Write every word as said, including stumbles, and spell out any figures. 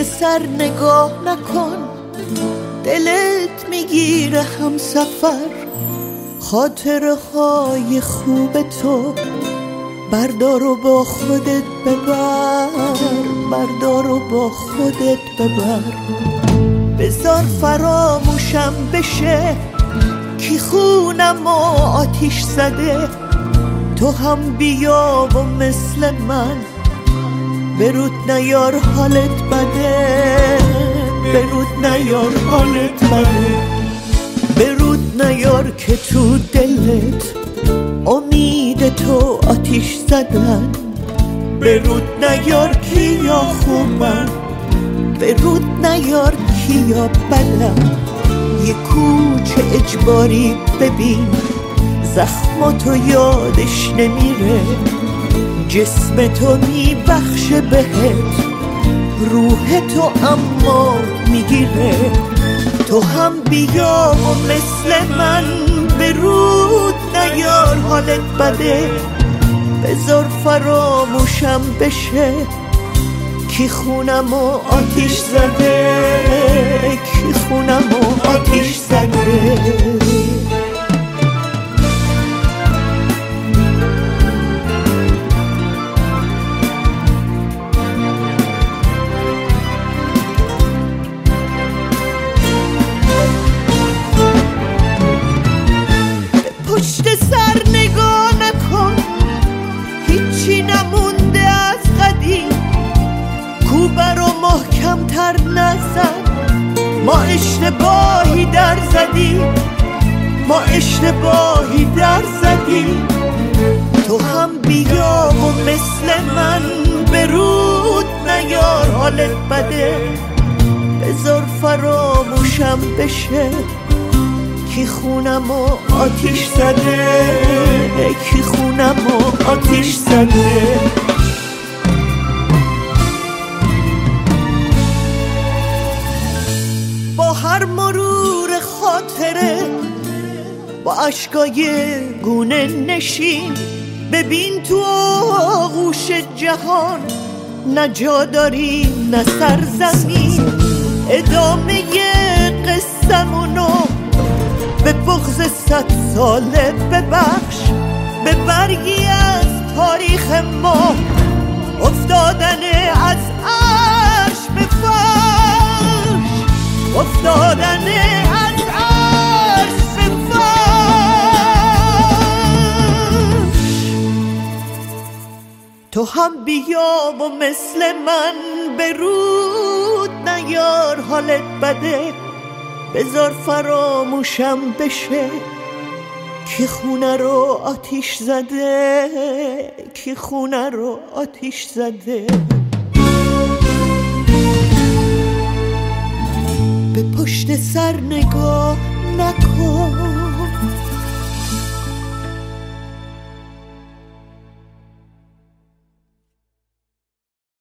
پشت سر نگاه نکن، دلت میگیره هم سفر. خاطره های خوب تو بردار و با خودت ببر، بردار و با خودت ببر. بذار فراموشم بشه کی خونم و آتیش زده. تو هم بیا و مثل من برود نیار حالت بده، برود نیار حالت بده. برود نیار که تو دلت امید تو آتیش زدن. برود نیار کیا خوبن، برود نیار کیا بدن. یه کوچه اجباری ببین زخماتو یادش نمیره. جسم تو میبخشه بهت، روح تو اما میگیره. تو هم بیا و مثل من برود نیار حالت بده. بذار فراموشم بشه کی خونم و آتیش زده، کی خونم و آتیش زده. پشت سر نگاه نکن، هیچی نمونده از قدیم. کوبه رو محکم تر نزن، ما اشتباهی در زدیم، ما اشتباهی در زدیم. تو هم بیا و مثل من برود نیار حالت بده. بذار فراموشم بشه کی خونم و آتیش زده، کی خونم و آتیش زده. با هر مرور خاطره با اشکای گونه نشین. ببین تو آغوش جهان نه جا داریم نه سرزمین. ادامه قصه‌مونو به بغض صد ساله ببخش. به برگی از تاریخ ما افتادن از عرش به فرش، افتادن از عرش به فرش. تو هم بیا و مثل من برود نیار حالت بده. بذار فراموشم بشه کی خونه رو آتیش زده، کی خونه رو آتیش زده. به پشت سر نگاه نکن،